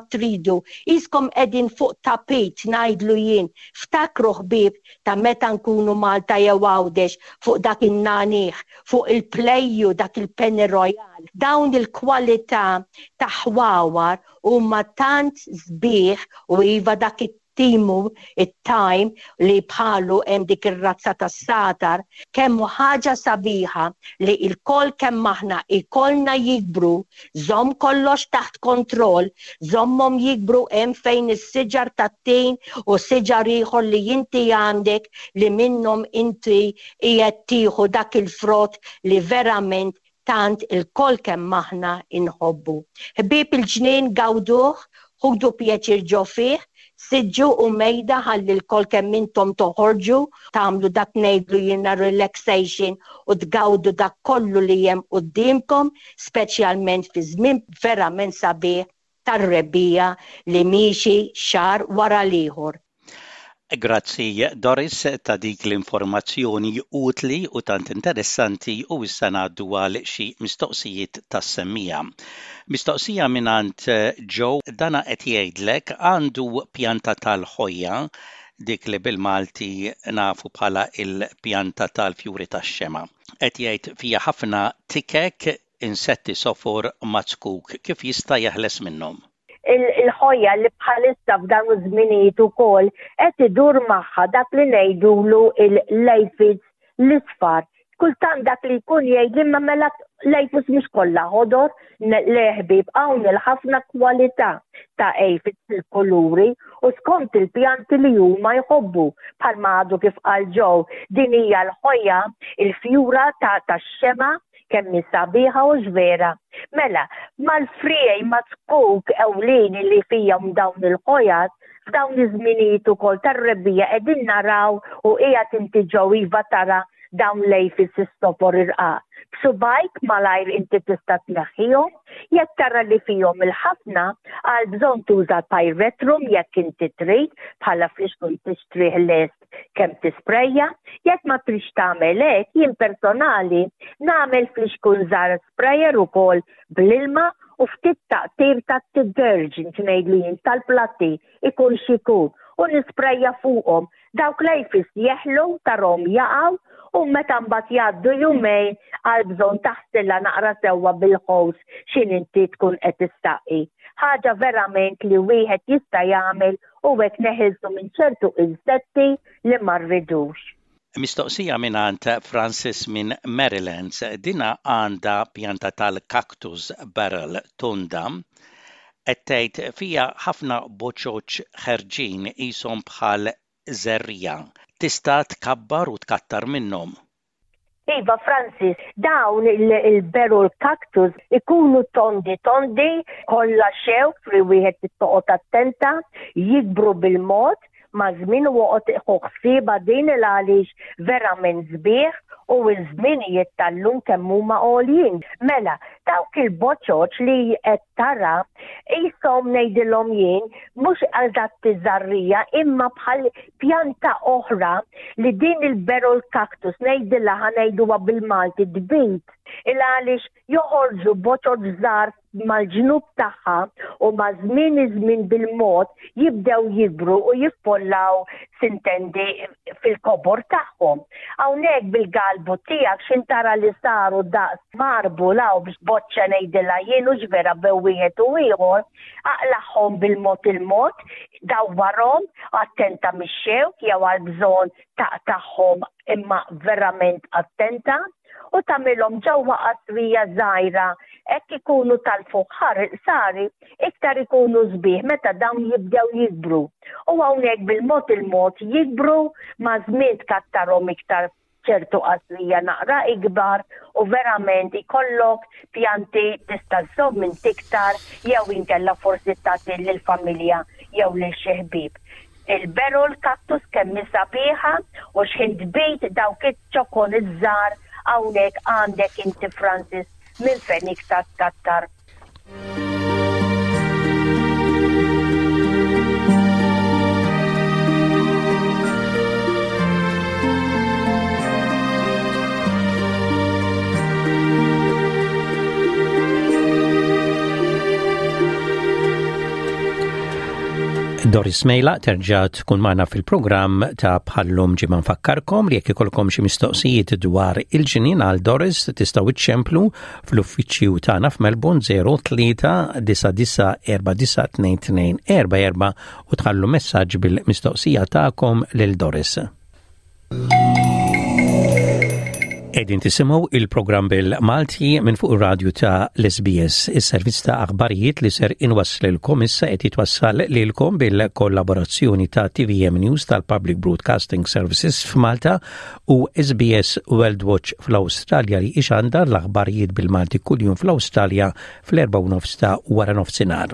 ngħidu iskom qegħdin fuq tapit ngħidlu jien ftakru ħbieb ta' meta nkunu Malta jew Għawdex fuq dak in-naniħ, fuq il-plejju dak il-Penny Royal. Dawn il-kwalità ta' ħwawar huma tant sbieħ u iva dak it-timu it-time li bħalu hemm dik ir-razza tas-satar kemm ħaġa sabiħa li l-koll kemm aħna ikollna jikbru, żomm kollox taħt kontroll, żommhom jikbru hemm fejn is-siġar tat-tejn u siġar ieħor li inti għandek li minnhom inti qiegħed tieħu dak il-frott li verament tant il-koll kemm aħna inħobbu. Ħbieb il-ġnien gawduh, ħudu pjaċir ġo fih, siġġu u mejda ħalli l-koll kemm intom toħorġu, tagħmlu dak ngħidlu jiena relaxation u tgawdu dak kollu li hemm qudiemkom, speċjalment fi żmien verament sabiħ tar-rebbija li miexi xahar wara l-ieħor. Grazzi Doris ta' dik l-informazzjoni utli u tant interessanti u issa ngħaddu għal xi mistoqsijiet tas-semmija. Mistoqsija minant Joe dana qed jgħidlek għandu pjanta tal-ħojja dik li bil-Malti nafu bħala il-pjanta tal-fjuri tax-xema. Qed jgħid fija ħafna tikek, insetti sofor, mazzkuk, kif jista' jeħles minnhom? Il-ħojja li bħalissa f'dan iż-żminijiet ukoll qed idur magħha dak li ngħidulu il-lejfids l-isfar. Kultant dak li jkun jgħid imma mela lejfids mhux kollha ħodor leħbib hawn il-ħafna kwalità ta' ejfids il-kuluri u skont il-pjanti li huma jħobbu bħalma għadu kif qal ġew din hija l-ħojja il-fjura ta' tax-xema kemm sabiħa u ġvera. Mela, mal-frijaj mazzkuk ewlieni li fihom dawn il-ħojat, f'dawn iż-żminijiet ukoll tar-rebbija qegħdin naraw u qiegħed inti ġew iva tara dawn lejfids istopor irqaq. B'subajk malajr inti tista' tneħħihom, jekk tara li fihom il-ħafna għal bżonn tuża pajretrum jekk inti trid bħala fliexkun tixtrih lest kemm tisprejja, jekk ma trix tagħmel hekk jien personali nagħmel fliexkun żgħar sprayer ukoll bl-ilma u ftit taqtir ta' detergent ngħidlu jien tal-platti ikun xi jkun u nisprejja fuqhom. Dawk lejfids jeħlu tarhom jaqgħu u meta mbagħad jgħaddu jumejn għal bżonn taħsilha naqra sewwa bil-ħows x'in inti tkun qed tistaqi. Ħaġa verament li wieħed jista' jagħmel u hekk neħilsu minn ċertu insetti li ma rridux. Mistoqsija minant Francis minn Maryland, dina għandha pjanta tal-cactus barrel tunda qed tgħid fija ħafna boċoċ ħerġin qishom bħal żerrija. Tista' tkabbar u tkattar minnhom. Iva Francis, dawn il-barrel cactus ikunu tondi tondi kollha xewk li wieħed toqgħod attenta, jikbru bil-mod ma' żmien waqgħod iħoq ħsieba din il għaliex verament sbieħ u l-żminijiet tal-lum kemm huma għoljin. Mela, dawk il-boċoċ li qed tara qishom ngħidilhom jien mhux eżatti żarrija imma bħal pjanta oħra li din il-barrel cactus ngħidilha ħanejduha bil-Malti dbit il għaliex joħorġu boċoċ żgħar mal-ġnub tagħha u ma' żmien iż-żmien bil-mod jibdew jikbru u jiffollaw sintendi fil-kobor tagħhom. Hawnhekk bil-galbu tiegħek x'intara li saru daqs marbu law biex boċċa ngħidilha jien u ġvera bew wieħed u ieħor aqlaħhom bil-mod il-mod dawwarhom attenta mix-xewk jew għal bżonn taqtaħħom imma verament attenta u tagħmilhom ġewwa qasrija żgħira hekk ikunu tal-fuq sari iktar ikunu sbieħ meta dawn jibdew jikbru. U hawnhekk bil-mod il-mod jikbru ma' żmien tkattarhom iktar ċertu qasrija naqra ikbar u verament ikollok pjanti tista' żomm minn tiktar jew inkella forsi tagħti lill-familja jew lil xi ħbieb. Il-barrel cactus kemm sabiħa u x'ħin tbejt dawk iċ-ċokon iż-żgħar hawnhekk għandek inti Francis minn fejn iktar tkattar. Doris Mejla terġa' tkun magħna fil-programm ta' bħallum ġimgħa nfakkarkom li jekk ikolkom xi mistoqsijiet dwar il-ġinien għal Doris tistgħu iċċemplu fl-uffiċċju tagħna f'Melbourne zero tlieta disa' disa' erba' disa' tnejn tnejn erba' erba' u tħallu messaġġ bil-mistoqsija tagħkom lil Doris. Edin tisimgħu il-programm bil-Malti minn fuq ir-radju ta' l-S B S, is-servizz ta' aħbarijiet li ser inwasslilkom issa qed jitwassal lilkom bil-kollaborazzjoni ta' T V M News tal-Public Broadcasting Services f'Malta u S B S World Watch fl-Awstralja li ixandar l-aħbarijiet bil-Malti kuljum fl-Awstralja fl-erba' u nofs ta' wara nofsinhar.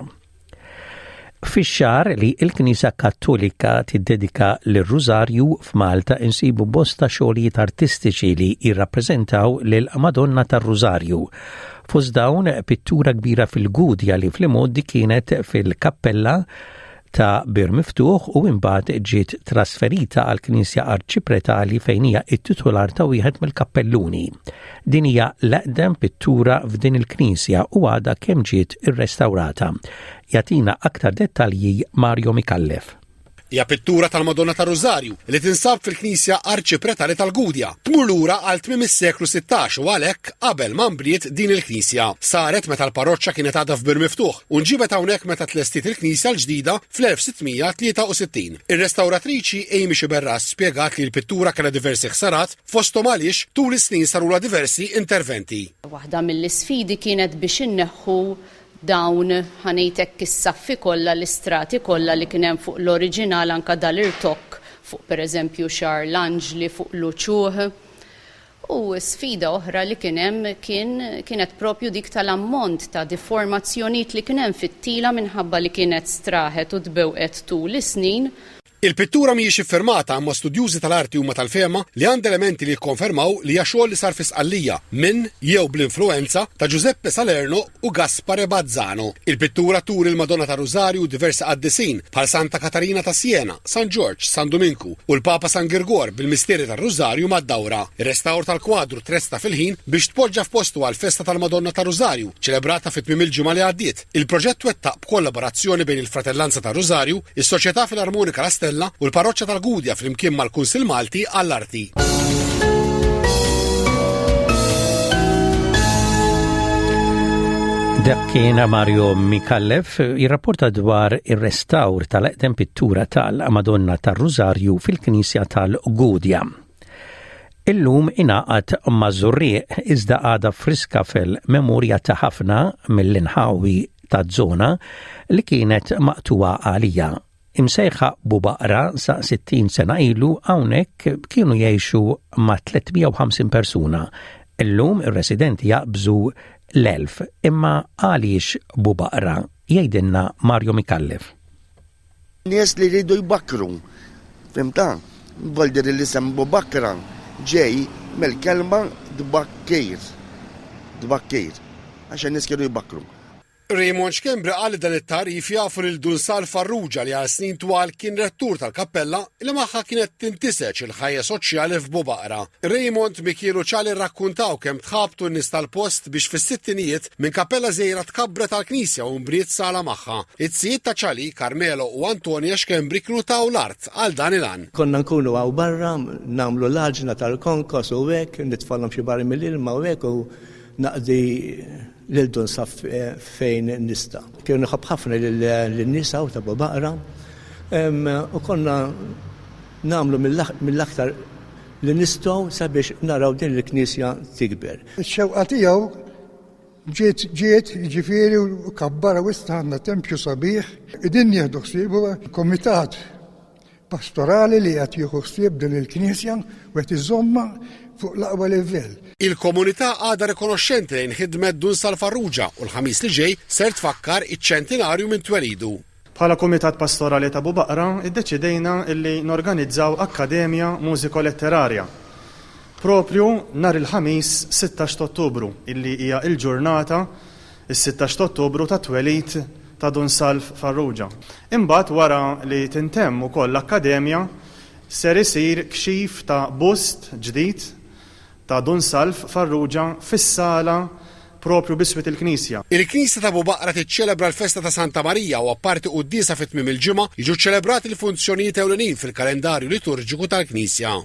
Fix-xahar li l-Knisja Kattolika tiddedika lir-Rużarju f'Malta insibu bosta xogħlijiet artistiċi li jirrappreżentaw lil Madonna tar-Rużarju. Fost dawn pittura kbira fil-Gudja li fl-imoddi kienet fil-kappella ta' Bir Miftuħ u imbagħad ġiet trasferita għal Knisja Arċipretali fejn hija t-titular ta' wieħed mill-kappelluni. Din hija l-aqdem pittura f'din il-Knisja u għadha kemm ġiet irrestawrata. Jatina aktar dettalji Mario Mikallef. Hija pittura tal-Madonna tar-Rużarju li tinsab fil-Knisja Arċipretali tal-Gudja. Tmur lura għal tmiem is-seklu sittax u għalhekk qabel ma nbliet din il-Knisja. Saret meta l-parroċċa kienet għadha f'Bir Miftuħ u nġibet hawnhekk meta tlestiet il-Knisja l-ġdida fl-elf sittmija tlieta u sittin. Ir-restawratriċi Amy Xiberras spjegat li l-pittura kellha diversi ħsarat fosthom għaliex tul is-snin sarula diversi interventi. Waħda mill-isfidi kienet biex inneħħu dawn ħanejtek is-saffi kollha l-istrati kollha li kien hemm fuq l-oriġinal anke dal-irtok fuq pereżempju Xar l-Anġli fuq Luċuħ. U sfida oħra li kien hemm kien kienet propju dik tal-ammont ta' deformazzjonijiet li kien hemm fit-tila minħabba li kienet straħet u tbewqet tul is-snin. Il-pittura mhijiex iffirmata imma studjużi tal-arti huma tal-fehma li għandha elementi li jikkonfermaw li hija xogħol li sar fi Sqallija minn jew bl-influenza ta' Giuseppe Salerno u Gaspare Bazzano. Il-pittura turi l-Madonna tar-Rużarju diversi qaddisin bħal Santa Katarina ta' Siena, San George, San Dominku u l-Papa San Girgor bil-Mistieri tar-Rużarju mad-dawra. Ir-restawr tal-kwadru tresta fil-ħin biex tpoġġa f'postu għall-festa tal-Madonna tar-Rużarju ċelebrata fit-tmiem il-ġimgħa li għaddiet. Il-proġett wettaq b'kollaborazzjoni bejn il-Fratellanza tar-Rużarju, is-Soċjetà Filarmonika La Stella u l-Parroċċa tal-Gudja flimkien mal-Kunsill Malti għall-Arti. Dak kien Mario Mikallef jirrapporta dwar ir-restawr tal-eqdem pittura tal-Madonna tar-Rużarju fil-Knisja tal-Gudja. Illum ingħaqad mażurrieq iżda għadha friska fil-memorja ta' ħafna mill-inħawi taż-żona li kienet maqtuwa għalija. Imsejħa Bubaqra sa' sittin sena ilu hawnhekk kienu jgħixu ma' tlietmija u ħamsin persuna. Illum ir-residenti jaqbżu l-elf imma għaliex Bubaqra jgħidilna Mario Mikallef. Nies li jridu jbakkru, fimta, bolder li sem Bubaqra ġej mill-kelma dbakkir, dbakkir, għaxan nies kienu jbakkru. Raymond Xkembri qal dan it-tarif jafu lil Dunsal Farrugia li għal snin twal kien rettur tal-kappella li magħha kienet tintiseċ il-ħajja soċjali f'Bubaqra. Raymond Mikielu ċali rrakkuntaw kemm tħabtu n-nies tal-post biex fis-sittinijiet minn kappella żgħira tkabbret tal-Knisja u mbriet sala magħha. It-sijiet ta' ċali Carmelo u Antonia Xkembri kienu taw l-art għal dan il-għan. Konna nkunu għaw barra, nagħmlu l-aġna tal-konkos u hekk, nitfallhom xi barri mill-ilma u hekk u naqdi l-dun saf fejn nista. Kienu nħobb ħafna l-nisa u ta' Bubaqra u konna namlu mill-aktar li nistgħu sabiex naraw din il-Knisja tikber. Ix-xewqa tiegħu ġiet ġiet jiġifieri u kabbara wisna għandna tempju sabiħ. Din jieħdu ħsieb komitat pastorali li qed jieħu ħsieb din il-Knisja u qed iżomma fuq l-aqwa livell. Il-komunità għadha rikonoxxenti lejn ħidmet Dunsal Farrugia u l-ħamis li ġej ser tfakkar iċ-ċentinarju minn twelidu. Bħala Kumitat Pastorali ta' Bubaqra iddeċidejna illi norganizzaw akkademja mużiko-letterarja. Propju nhar il-ħamis sittax ta' Ottubru illi hija l-ġurnata is-sittax ta' Ottubru ta' twelid ta' Dunsal Farrugia. Imbagħad wara li tintemm ukoll l-akkademja ser isir kxif ta' bust ġdid ta' Dunsal Farrugia fis-sala propju biswet il-Knisja. Il-Knisja ta' Abu Baqra tiċċelebra l-festa ta' Santa Marija u apparti qudiesa fit-tmiem il-ġimgħa jiġu ċċelebrati l-funzjonijiet ewlenin fil-kalendarju liturġiku tal-Knisja.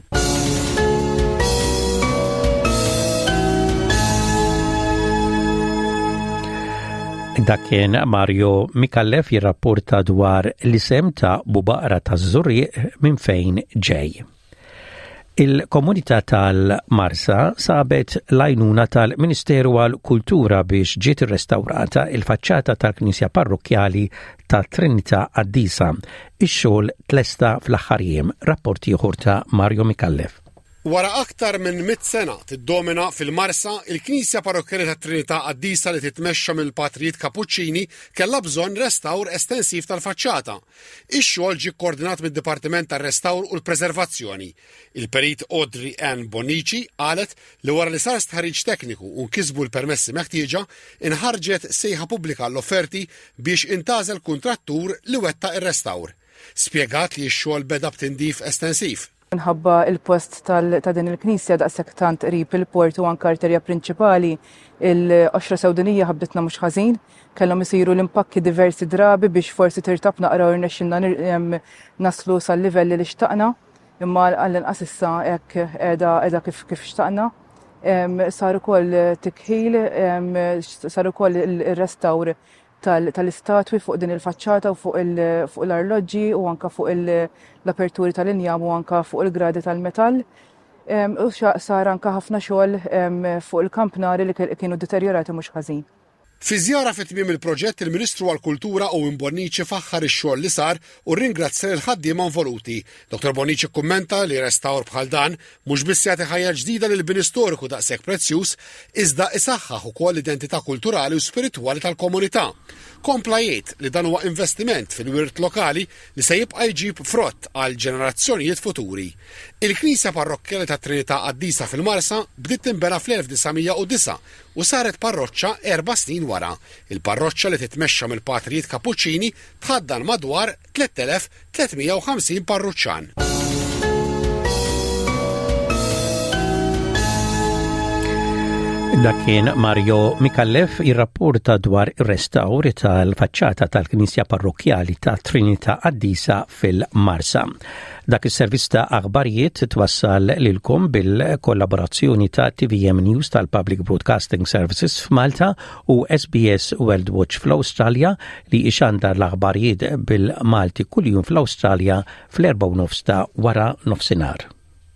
Dak kien Mario Mikallef jirrapporta dwar l-isem ta' Abu Baqra taż-Żurrieq minn fejn ġej. Il-komunità tal-Marsa sabet l-għajnuna tal-Ministeru għall-Kultura biex ġiet irrestawrata il-faċċata tal-Knisja Parrokjali ta' Trinità Addisa. Ix-xogħol tlesta fl-aħħar jiem, rapport ieħor ta' Mario Mikallef. Wara aktar minn mit sena tiddomina fil-Marsa, il-Knisja Parrokjali ta' Trinità Addisa li titmexxa mill-Patrijiet Kapuċċini kellha bżonn restawr estensiv tal-faċċata. Ix-xogħol ġie kkoordinat mid-Dipartiment tar-Restawr u l-Preservazzjoni. Il-perit Audrey Ann Bonici qalet li wara li sar stħarriġ tekniku u nkisbu l-permessi meħtieġa, inħarġet sejħa pubblika l-offerti biex intażel kuntrattur li wettaq ir-restawr. Spjegat li x-xogħol beda b'tindif estensiv. Minħabba il-post ta' din il-Knisja daqshekk tant qrib il-port u anke arterja prinċipali, il-qoxra Sewdanija ħabditna mhux ħażin, kellhom isiru l-impakki diversi drabi biex forsi tirtab naqra u rnexxinna naslu sal-livelli li xtaqna, imma għall-inqas issa hekk qiegħda qiegħda kif kif xtaqna. Sar ukoll tikħil, sar ukoll ir-restawr tal-istatwi fuq din il-faċċata u fuq l-arloġġi u anka fuq l-aperturi tal-injam u anka fuq il-gradi tal-metall. U sar anka ħafna xogħol fuq il-kampnari li kienu deterjorati mhux ħażin. Fi żjara fit-tmiem il-proġett il-Ministru għall-Kultura Owen Bonnici faħħar ix-xogħol li sar u rringrazzja l-ħaddiema involuti. Dr Bonnici kummenta li restawr bħal dan mhux biss jagħti ħajja ġdida lill-bini storiku daqshekk prezzjuż, iżda isaħħaħ ukoll l-identità kulturali u spiritwali tal-komunità. Kompla jgħid li dan huwa investiment fil-wirt lokali li se jibqa' jġib frott għal ġenerazzjonijiet futuri. Il-Knisja Parrokjali ta' Trinità Addisa fil-Marsa bdiet tinbena fl-elf tisa' u disa' u saret parroċċa erba' snin wara. Il-parroċċa li titmexxa mill-Patrijiet Kapuċċini tħaddan madwar tliet elef tlietmija u ħamsin parruċċan. Dak kien Mario Mikallef jirrapporta dwar ir-restawr tal-faċċata tal-Knisja Parrokjali ta' Trinità Addisa fil-Marsa. Dak is-servizz ta' aħbarijiet twassal lilkom bil-kollaborazzjoni ta' T V M News tal-Public Broadcasting Services f'Malta u S B S World Watch fl-Awstralja li ixandar l-aħbarijiet bil-Malti kuljum fl-Awstralja fl-erba' u nofs ta' wara nofsinhar.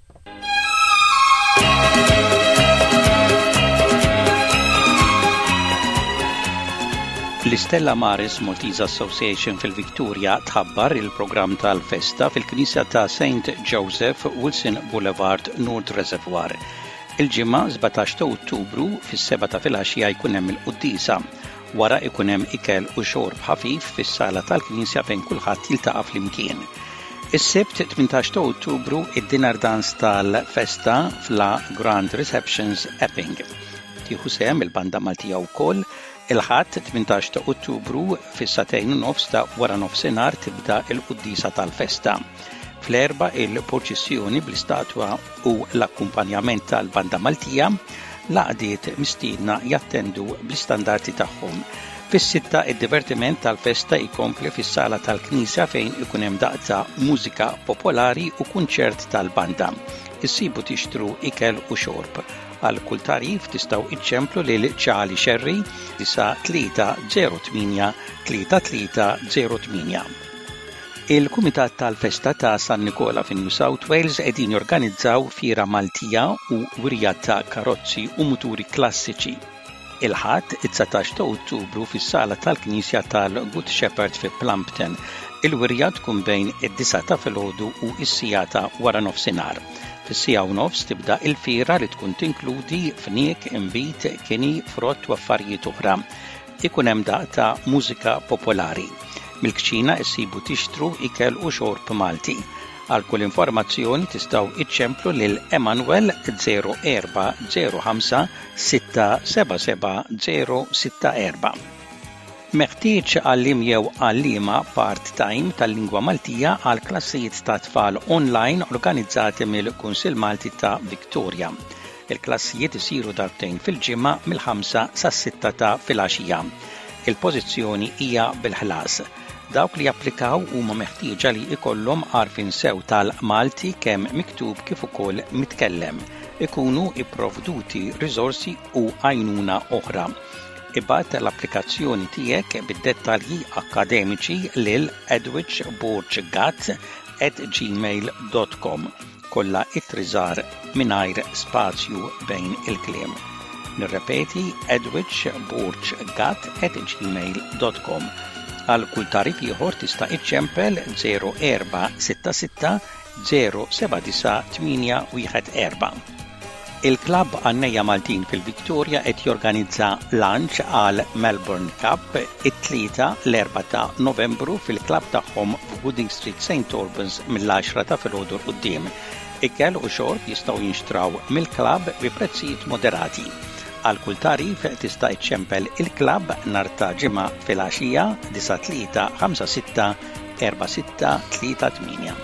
L-Stella Maris Maltese Association fil-Victoria tħabbar il-programm tal-festa fil-Knisja ta' Saint Joseph Wilson Boulevard North Reservoir. Il-ġimgħa sebgħetax ta' Ottubru fis-seba' ta' filgħaxija jkun hemm il-qudiesa. Wara jkun hemm ikel u xorb ħafif fis-sala tal-Knisja fejn kulħadd jiltaqa' flimkien. Is-Sibt tmintax ta' Ottubru id-dinner dance tal-festa fla Grand Receptions Epping. Tieħu sehem il-banda Maltija wkoll. Il-ħadd tmintax ta' Ottubru fis-satejn u nofs ta' wara nofsinhar tibda l-qudiesa tal-festa. Fl-erba' il-proċessjoni bl-istatwa u l-akkumpanjament tal-banda Maltija laqdiet mistiedna jattendu bl-istandardi tagħhom. Fis-sitta id-divertiment tal-festa jkompli fis-sala tal-Knisja fejn ikun hemm daqta mużika popolari u kunċert tal-banda. Issibu tixtru ikel u xorb. Għal kull tarif tistgħu iċċemplu lil Ċali Xerri disa' tlieta zero tminja tlieta tlieta zero tminja. Il-Kumitat tal-Festa ta' San Nikola fin New South Wales qegħdin jorganizzaw fiera Maltija u wirjat ta' karozzi u muturi klassiċi. Il-ħadd it-satax ta' Ottubru fis-sala tal-Knisja tal-Good Shepherd fi Plumpton. Il-wirja tkun bejn id-disa ta' filgħodu u s-sijata wara nofsinhar. Fis-sija u nofs tibda il-fiera li tkun tinkludi fniek, imbit, kini, frott u affarijiet oħra. Ikun hemm daqta mużika popolari. Mill-kċina issibu tixtru ikel u xorb Malti. Għal kull informazzjoni tistgħu iċċemplu lil Emanuel zero erba' zero ħamsa sitta seba' seba' zero sitta erba'. Meħtieġ għallim jew għallima part-time tal-lingwa Maltija għal klassijiet ta' tfal online organizzati mill-Kunsill Malti ta' Victoria. Il-klassijiet isiru darbtejn fil-ġimgħa mill-ħamsa sas-sitta ta' filgħaxija. Il-pożizzjoni hija bil-ħlas. Dawk li japplikaw huma meħtieġa li jkollhom għarfien sew tal-Malti kemm miktub kif ukoll mitkellem. Ikunu ipprovduti riżorsi u għajnuna oħra. Ibgħat l-applikazzjoni tiegħek bid-dettalji akademiċi lil edwichborchgat at gmail dot com. Kollha ittri-żgħar mingħajr spazju bejn il-kliem. Nirrepeti edwichborchgat at gmail dot com. Għal kull tarif ieħor tista' iċċempel zero erba' sitta sitta zero seba' disa' tminja wieħed erba'. Il-klabb Għannejja Maltin fil-Viktoria qed jorganizza lunch għal Melbourne Cup it-tlieta l-erba' ta' Novembru fil-klabb tagħhom f'Wooding Street Saint Albans mill-għaxra ta' filgħodu quddiem. Ikel u xorb jistgħu jinxtraw mill-klabb bi prezzijiet moderati. Għal kull tarif tista' iċċempel il-klabb nhar ta' ġimgħa filgħaxija disa' tlieta ħamsa sitta erba' sitta tlieta tminja.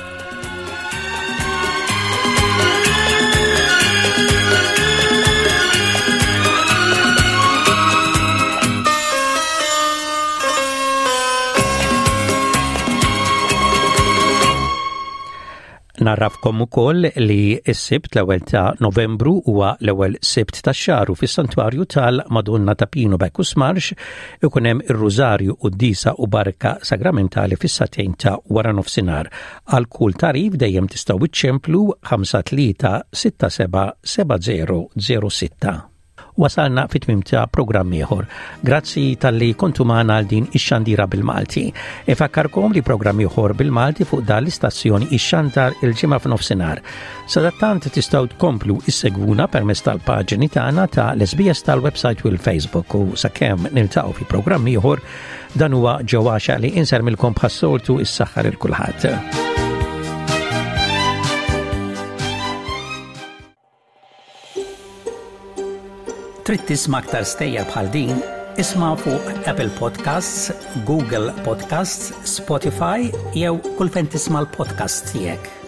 Narrafkom ukoll li s-sibt l-ewwel ta' Novembru huwa l-ewwel sibt tax-xahar fis-Santwarju tal-Madonna ta' Pino Bacchus Marx ikun hemm ir-Rużarju Qudiesa u Barka Sagramentali fis-satejn ta' wara nofsinhar. Għal kull tarif dejjem tistgħu iċċemplu ħamsa tlieta sitta seba' seba' zero zero sitta. Wasalna fit-tmim ta' programm ieħor. Grazzi tal-li kontu magħna għal din ix-xandira bil-Malti. Ifakkarkom li programm ieħor bil-Malti fuq dan l-istazzjoni ix-xandar il-ġimgħa f'nofsinhar. Sadattant tistgħu tkomplu issegwuna permezz tal-paġini tagħna ta' l-S B S tal-website u l-Facebook u sakemm niltaqgħu fi programm ieħor dan huwa ġewwaxa li insermilkom bħas-soltu is-saħħar il kulħadd. Trid tisma' aktar stejjer bħal din, isma' fuq Apple Podcasts, Google Podcasts, Spotify jew kull fejn tisma' l-podcast tiegħek.